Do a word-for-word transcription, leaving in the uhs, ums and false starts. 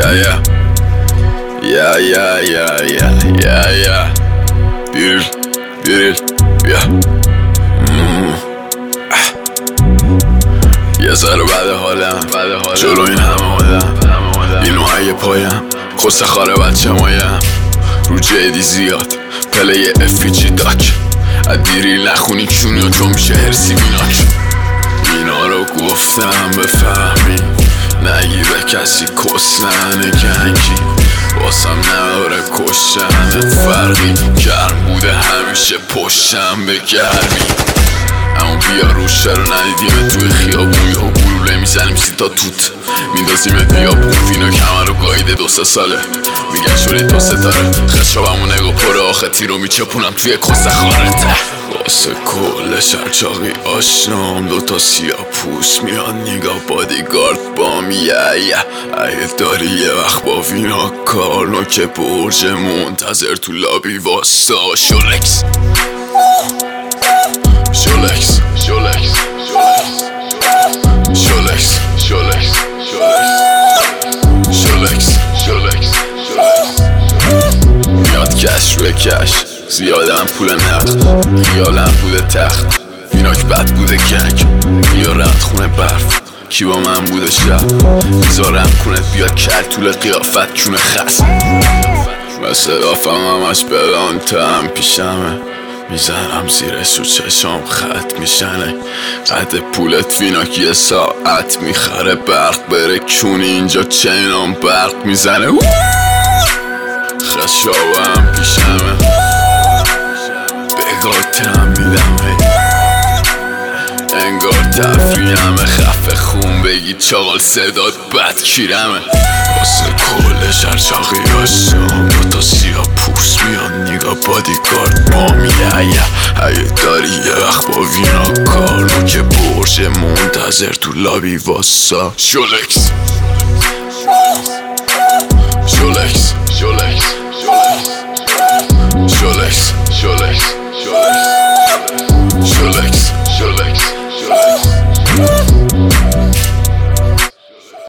Yeah, yeah. Yeah, yeah, yeah, yeah, yeah, yeah. Bir, bir, yeah. mm. یه ذره بعد حالم جلو این همه آدم این نوعی پایم خسته خاره بچه مایم رو جدی زیاد پلی افیجی داک ادیری نخونی چونی و تو میشه هرسی بیناک اینا رو گفتم بفهمی نگیره کسی کسلن کنکی واسم نداره کشتن فرقی گرم بوده همیشه پشتم به گرمی اما بیا روش چرا ندیدیم توی خیابون یا گلوله میزنیم سی تا توت میندازیم بیابون فینا کمر رو گاییده دو سه ساله میگن شوری دو ستاره خشابمو نگاه پره آخه تیرو میچپونم توی کسته خارته واسه کل شرچاقی آشنام دوتا سیاه پوست میاد نگاه بادیگارد بام یه یه اگه داری یه وقت با وینا کار نوک برج منتظر تو لابی واستا شولکس شولکس شولکس شولکس شولکس شولکس شولکس میاد کش روی کش زیادم پول نقد خیالم بوده تخت فیناک بد بوده کنک بیا رفت خونه برف کی با من بوده شب میذارم کنت بیاد کل طول قیافت کونه خست مثل دافم همش بلانتم پیشمه میزنم زیرش و چشام خط میشنه قد پولت فیناک یه ساعت میخره برق بره کونی اینجا چینام برق میزنه خشابم پیشمه بگاتم میدمه انگار تفریحمه خفه خون بگی چاقال صدات بد کیرمه واسه کل شرچاقی هاشم دوتا سیاه پوست میاد نگاه بادیگارد بام یه یه اگه داری یه وقت با وینا کار نوک برج منتظر تو لابی واسا شولکس شولکس شولکس شولکس شولکس